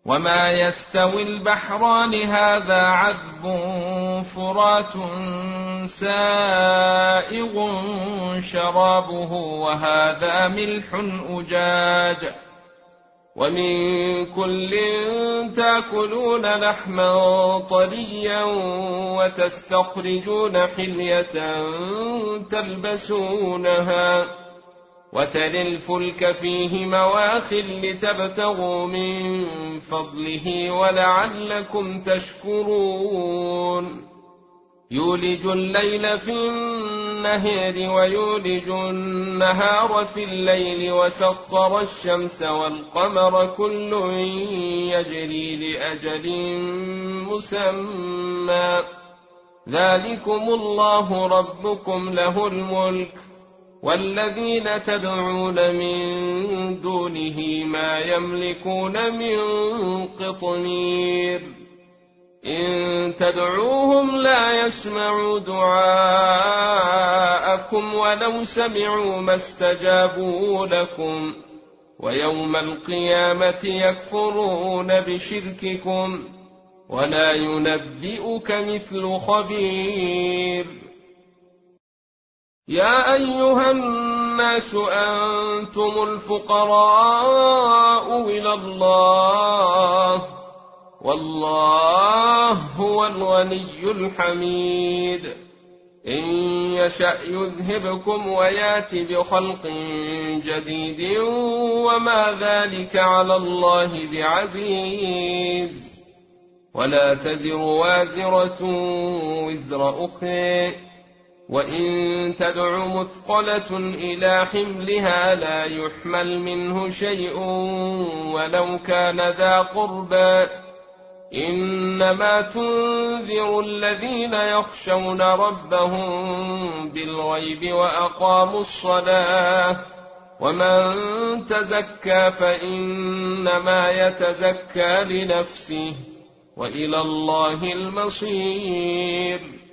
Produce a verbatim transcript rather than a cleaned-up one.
وما يستوي البحران هذا عذب فرات سائغ شرابه وهذا ملح أجاج ومن كل تأكلون لحما طريا وتستخرجون حلية تلبسونها وترى الفلك فيه مواخر لتبتغوا من فضله ولعلكم تشكرون يولج الليل في النهار ويولج النهار في الليل وسخر الشمس والقمر كل يجري لأجل مسمى ذلكم الله ربكم له الملك والذين تدعون من دونه ما يملكون من قطمير إن تدعوهم لا يسمعوا دعاءكم ولو سمعوا ما استجابوا لكم ويوم القيامة يكفرون بشرككم ولا ينبئك مثل خبير يا أيها الناس أنتم الفقراء إلى الله والله هو الغني الحميد إن يشأ يذهبكم ويات بخلق جديد وما ذلك على الله بعزيز ولا تزر وازرة وزر أخرى وإن تدع مثقلة إلى حملها لا يحمل منه شيء ولو كان ذا قربى إنما تنذر الذين يخشون ربهم بالغيب وأقاموا الصلاة ومن تزكى فإنما يتزكى لنفسه وإلى الله المصير